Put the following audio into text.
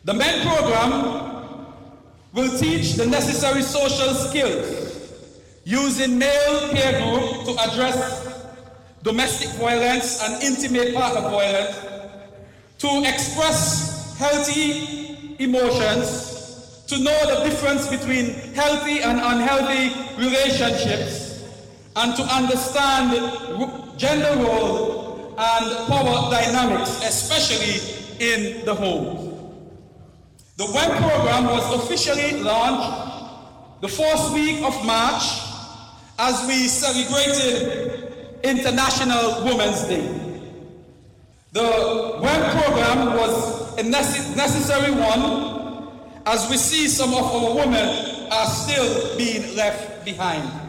The MEN program will teach the necessary social skills using male peer group to address domestic violence and intimate partner violence, to express healthy emotions, to know the difference between healthy and unhealthy relationships, and to understand gender role and power dynamics, especially in the home. The WEM program was officially launched the first week of March as we celebrated International Women's Day. The WEM program was a necessary one as we see some of our women are still being left behind.